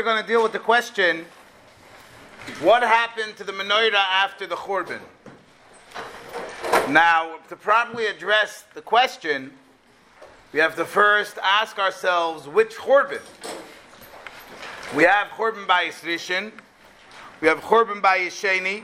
we're going to deal with the question, what happened to the menorah after the Churban? Now, to properly address the question, we have to first ask ourselves, which Churban? We have Churban Bayis Rishon, we have Churban Bayis Sheni,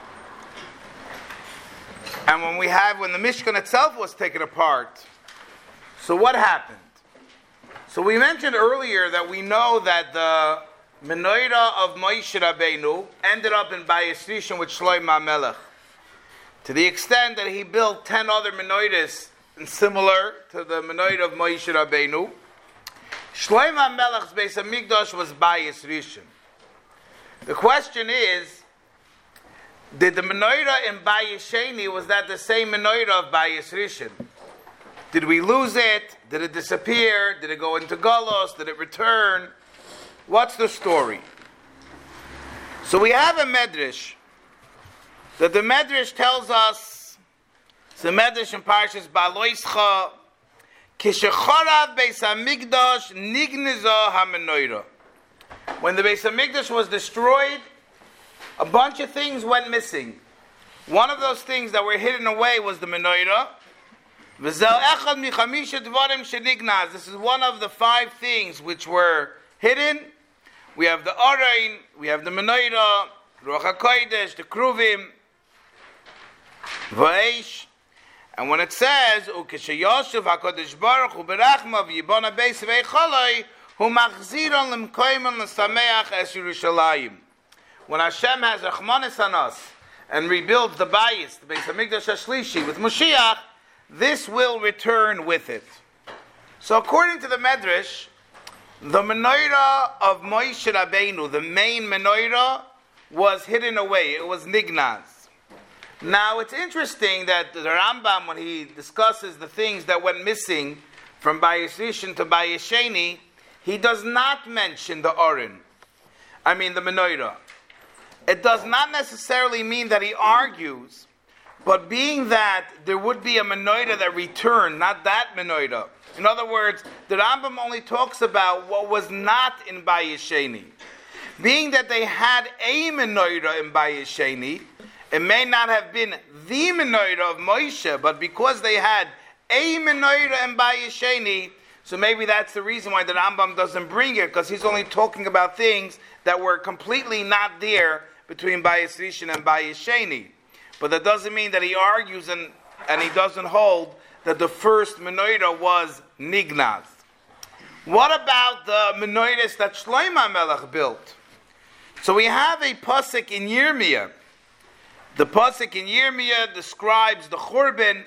and when the Mishkan itself was taken apart, so what happened? So we mentioned earlier that we know that the menorah of Moshe Rabbeinu ended up in Bayis Rishon with Shlomo HaMelech, to the extent that he built 10 other menorahs similar to the menorah of Moshe Rabbeinu. Shlomo HaMelech's Beis HaMikdash was Bayis Rishon. The question is, did the menorah in Bayis Sheni, was that the same menorah of Bayis Rishon? Did we lose it? Did it disappear? Did it go into Golos? Did it return? What's the story? So we have a medrash that the medrash tells us, it's a medrash in Parshas Baloischa, Kishechorav Beis HaMikdash Nigniza HaMenorah. When the Beis HaMikdash was destroyed, a bunch of things went missing. One of those things that were hidden away was the menorah. This is one of the 5 things which were hidden. We have the Arain, we have the menorah, Ruach HaKodesh, the Kruvim, V'eish. And when it says, Ukeshayoshev HaKodesh Baruch Hu Berachmav Yibona Beis Veicholoi Hu Machziron Lemkoimon L'Sameach Es Yerushalayim. When Hashem has Rachmanis on us and rebuilds the Bayis, the Beis HaMikdash HaShlishi with Moshiach, this will return with it. So according to the Medrash, the menorah of Moshe Rabbeinu, the main menorah, was hidden away. It was nignaz. Now it's interesting that the Rambam, when he discusses the things that went missing from Bayis Rishon to Bayis Sheni, he does not mention the Oren. The menorah. It does not necessarily mean that he argues, but being that there would be a menorah that returned, not that menorah. In other words, the Rambam only talks about what was not in Bayis Sheni. Being that they had a menorah in Bayis Sheni, it may not have been the menorah of Moshe, but because they had a menorah in Bayis Sheni, so maybe that's the reason why the Rambam doesn't bring it, because he's only talking about things that were completely not there between Bayis Rishon and Bayis Sheni. But that doesn't mean that he argues and he doesn't hold that the first menorah was nignaz. What about the menorahs that Shlomo HaMelech built? So we have a pasuk in Yirmiyah. The pasuk in Yirmiyah describes the Churban,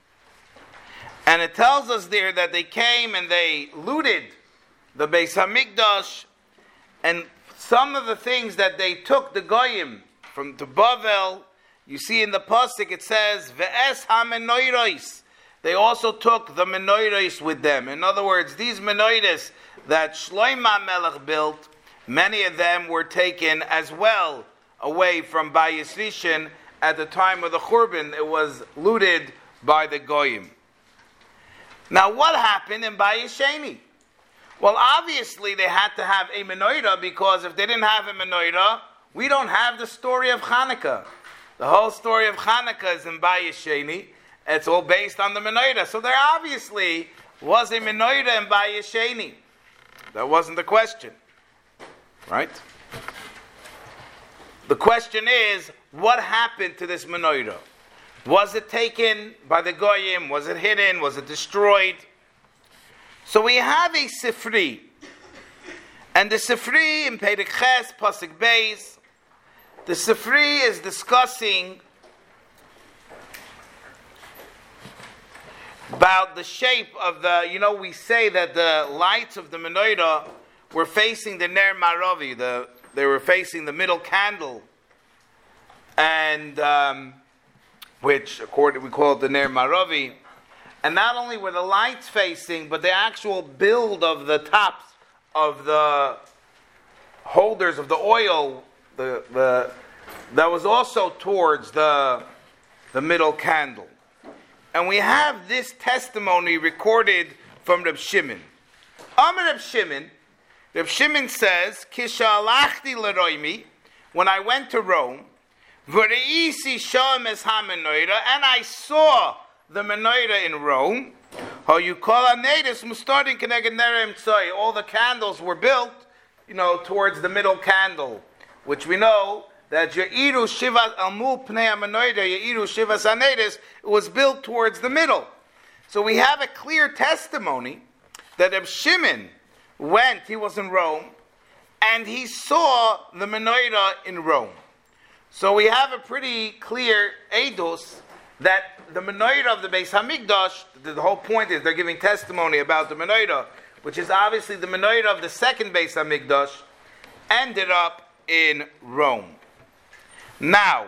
and it tells us there that they came and they looted the Beis HaMikdash, and some of the things that they took the Goyim from to Bavel, you see in the pasuk it says Ve'es HaMenoros. They also took the menorahs with them. In other words, these menorahs that Shlomo HaMelech built, many of them were taken as well away from Bayis Rishon. At the time of the Churban, it was looted by the Goyim. Now, what happened in Bayis Sheni? Well, obviously they had to have a menorah, because if they didn't have a menorah, we don't have the story of Hanukkah. The whole story of Hanukkah is in Bayis Sheni. It's all based on the menorah. So there obviously was a menorah in Bayis Sheni. That wasn't the question. Right? The question is, what happened to this menorah? Was it taken by the Goyim? Was it hidden? Was it destroyed? So we have a Sifri. And the Sifri in Perek Ches, Pasuk Beis, the Sifri is discussing about the shape of the, we say that the lights of the menorah were facing the Ner Maravi, they were facing the middle candle, and which, according we call it the Ner Maravi. And not only were the lights facing, but the actual build of the tops of the holders of the oil, that was also towards the middle candle. And we have this testimony recorded from Reb Shimon. Amar Reb Shimon, Reb Shimon says, Kisha alachti leroimi, when I went to Rome, v'reisi shoam es ha-menorah, and I saw the menorah in Rome, how you call a natus mustarting keneged nerem tzoy. All the candles were built, towards the middle candle, which we know that Ye'iru Shivas Almul Pnei HaMenorah, Ye'iru Shivas HaNedis, it was built towards the middle. So we have a clear testimony that Reb Shimon he was in Rome, and he saw the menorah in Rome. So we have a pretty clear eidos that the menorah of the Beis Hamikdash, the whole point is they're giving testimony about the menorah, which is obviously the menorah of the second Beis Hamikdash, ended up in Rome. Now,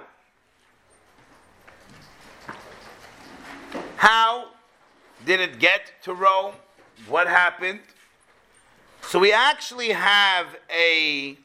how did it get to Rome? What happened? So we actually have a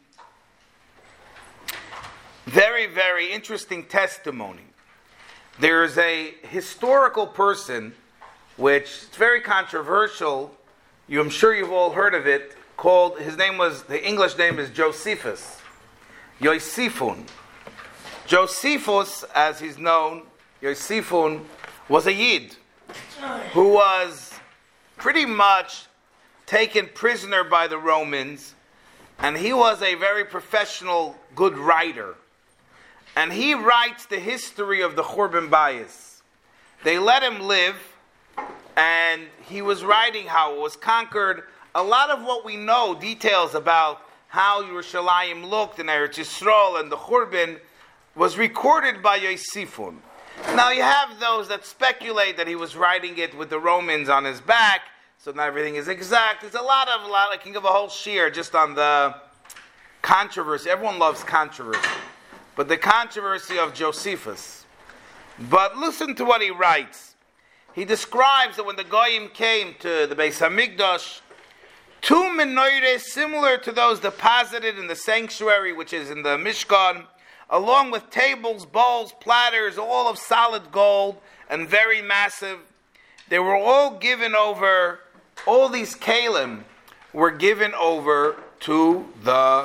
very, very interesting testimony. There is a historical person, which is very controversial. I'm sure you've all heard of it. The English name is Josephus. Yosifun. Josephus, as he's known, Yosifun, was a Yid who was pretty much taken prisoner by the Romans, and he was a very professional, good writer. And he writes the history of the Churban Bayis. They let him live, and he was writing how it was conquered. A lot of what we know, details about how Yerushalayim looked in Eretz Yisrael and the Churban, was recorded by Yosifun. Now you have those that speculate that he was writing it with the Romans on his back, so not everything is exact. There's a lot. I can give a whole shiur just on the controversy. Everyone loves controversy. But the controversy of Josephus. But listen to what he writes. He describes that when the Goyim came to the Beis Hamikdash, two menorahs similar to those deposited in the sanctuary, which is in the Mishkan, along with tables, bowls, platters, all of solid gold and very massive. They were all given over, all these kalim were given over to the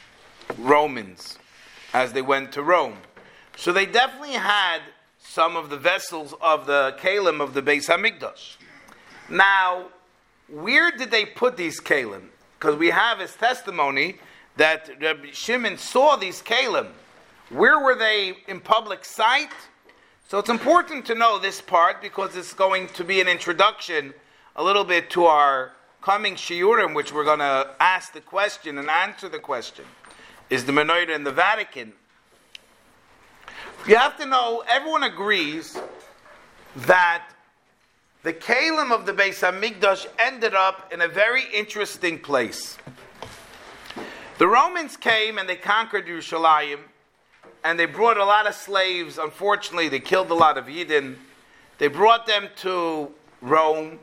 Romans as they went to Rome. So they definitely had some of the vessels of the kalim of the Beis Hamikdash. Now, where did they put these kalim? Because we have his testimony that Rabbi Shimon saw these kalim. Where were they in public sight? So it's important to know this part because it's going to be an introduction a little bit to our coming shiurim, which we're going to ask the question and answer the question. Is the menorah in the Vatican? You have to know, everyone agrees that the kalim of the Beis Hamikdash ended up in a very interesting place. The Romans came and they conquered Yerushalayim, and they brought a lot of slaves. Unfortunately, they killed a lot of Yidden. They brought them to Rome.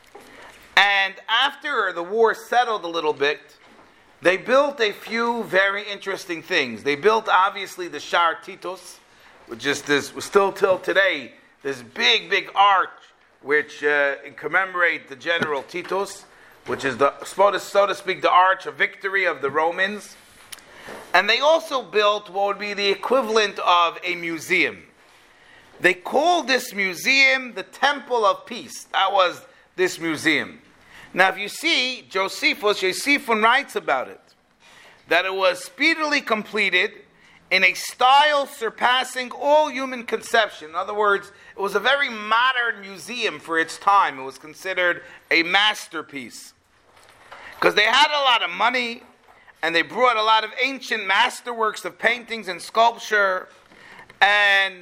And after the war settled a little bit, they built a few very interesting things. They built, obviously, the Shar Titus, which is still till today, this big, big arch, which commemorates the General Titus, which is, so to speak, the arch of victory of the Romans. And they also built what would be the equivalent of a museum. They called this museum the Temple of Peace. That was this museum. Now, if you see, Josephus writes about it, that it was speedily completed in a style surpassing all human conception. In other words, it was a very modern museum for its time. It was considered a masterpiece. Because they had a lot of money, and they brought a lot of ancient masterworks of paintings and sculpture, and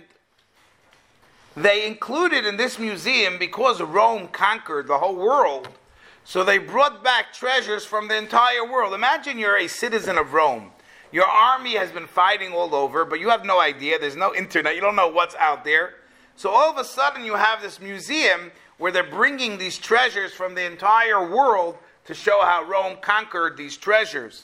they included in this museum, because Rome conquered the whole world, so they brought back treasures from the entire world. Imagine you're a citizen of Rome. Your army has been fighting all over, but you have no idea. There's no internet. You don't know what's out there. So all of a sudden you have this museum where they're bringing these treasures from the entire world to show how Rome conquered these treasures.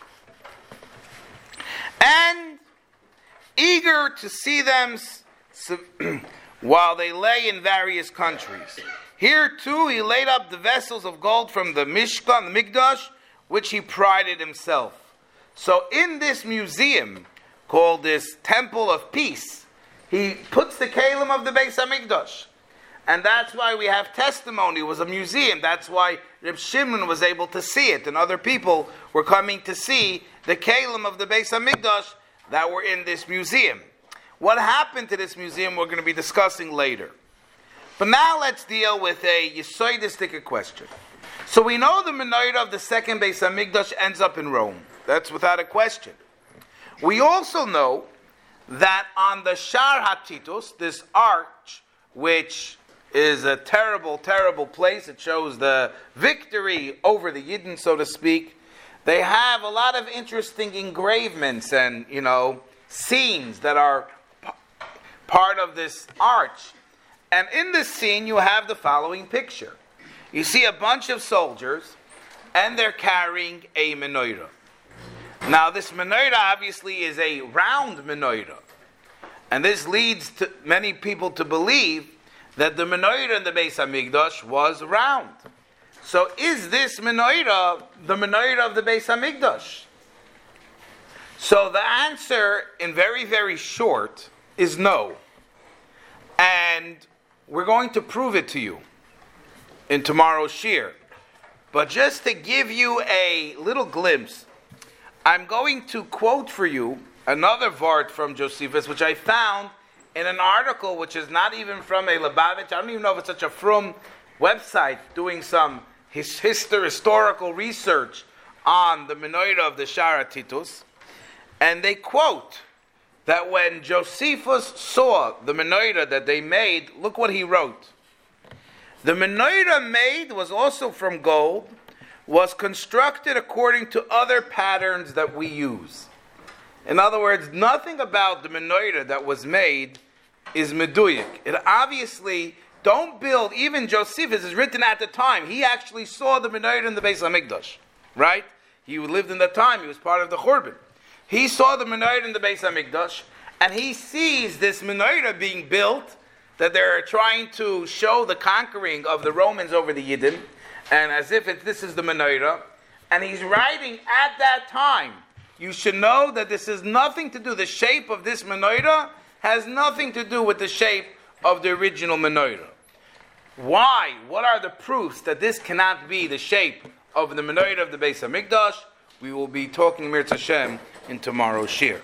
And eager to see them while they lay in various countries. Here too he laid up the vessels of gold from the Mishkan, the Mikdash, which he prided himself. So in this museum, called this Temple of Peace, he puts the Kalim of the Beis HaMikdash. And that's why we have testimony. It was a museum. That's why Reb Shimon was able to see it. And other people were coming to see the Kalim of the Beis HaMikdash that were in this museum. What happened to this museum we're going to be discussing later. But now let's deal with a Yesodistic question. So we know the menorah of the second Beis HaMikdash ends up in Rome. That's without a question. We also know that on the Shar HaTitus, this arch, which is a terrible, terrible place, it shows the victory over the Yidden, so to speak, they have a lot of interesting engravements and, scenes that are part of this arch. And in this scene, you have the following picture. You see a bunch of soldiers, and they're carrying a menorah. Now, this menorah obviously is a round menorah. And this leads to many people to believe that the menorah in the Beis HaMikdash was round. So is this menorah the menorah of the Beis HaMikdash? So the answer, in very, very short, is no. And we're going to prove it to you in tomorrow's shir. But just to give you a little glimpse, I'm going to quote for you another vart from Josephus, which I found in an article which is not even from a Lubavitch. I don't even know if it's such a frum website doing some historical research on the menorah of the Shar HaTitus. And they quote that when Josephus saw the menorah that they made, look what he wrote. The menorah made was also from gold, was constructed according to other patterns that we use. In other words, nothing about the menorah that was made is meduyik. It obviously, don't build, even Josephus is written at the time. He actually saw the menorah in the Beis HaMikdash, right? He lived in that time. He was part of the Churban. He saw the menorah in the Beis HaMikdash, and he sees this menorah being built, that they're trying to show the conquering of the Romans over the Yidden, and as if this is the menorah, and he's writing at that time, you should know that this has nothing to do, the shape of this menorah has nothing to do with the shape of the original menorah. Why? What are the proofs that this cannot be the shape of the menorah of the Beis HaMikdash? We will be talking Mirz Hashem in tomorrow's shir.